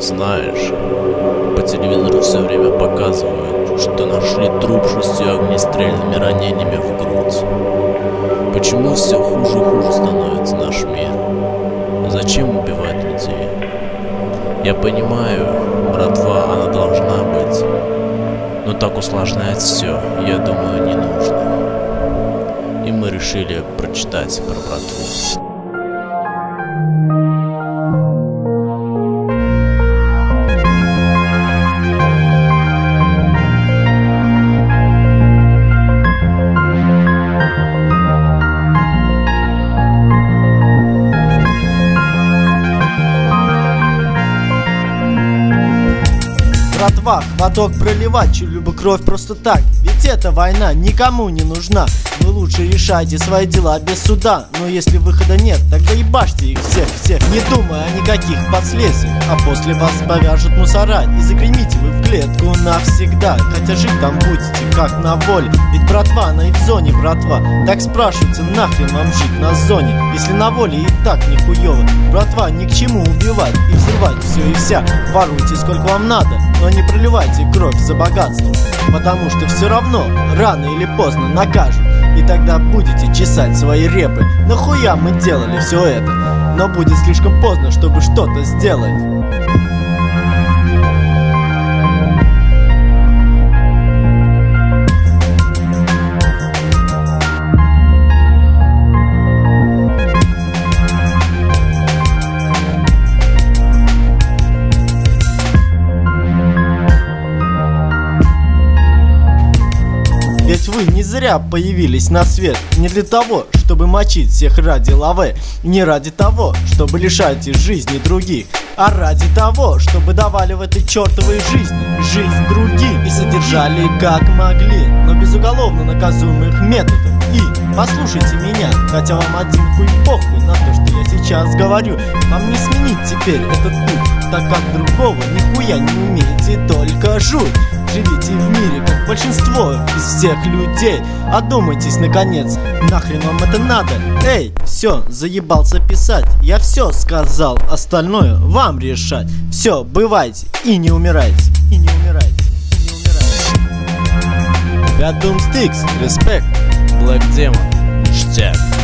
Знаешь, по телевизору все время показывают, что нашли труп 6 огнестрельными ранениями в грудь. Почему все хуже и хуже становится наш мир? Зачем убивать людей? Я понимаю, братва, она должна быть, но так усложнять все, я думаю, не нужно. И мы решили прочитать про братву. Братва, хваток проливать чью-либо кровь просто так. Ведь эта война никому не нужна. Вы лучше решайте свои дела без суда. Но если выхода нет, тогда ебашьте их всех, не думая о никаких последствиях. А после вас повяжут мусора и загремите вы в клетку навсегда. Хотя жить там будете как на воле. Ведь братва, она и в зоне братва. Так спрашивается, нахрен вам жить на зоне, если на воле и так нихуево. Братва, ни к чему убивать и взрывать все и вся. Воруйте сколько вам надо, но не проливайте кровь за богатство, потому что все равно рано или поздно накажут. И тогда будете чесать свои репы. Нахуя мы делали все это? Но будет слишком поздно, чтобы что-то сделать. Ведь вы не зря появились на свет. Не для того, чтобы мочить всех ради лавы. Не ради того, чтобы лишать их жизни других, а ради того, чтобы давали в этой чертовой жизни жизнь другим. И содержали как могли, но без уголовно наказуемых методов. И послушайте меня, хотя вам один хуй похуй на то, что я сейчас говорю. Вам не сменить теперь этот путь, так как другого нихуя не умеете, только жуть. Живите в мире, как большинство из всех людей. Одумайтесь, наконец, нахрен вам это надо? Эй, все, заебался писать. Я все сказал, остальное вам решать. Все, бывайте и не умирайте. И не умирайте. И не умирайте. Doomsticks, респект. Black Demon, ништяк.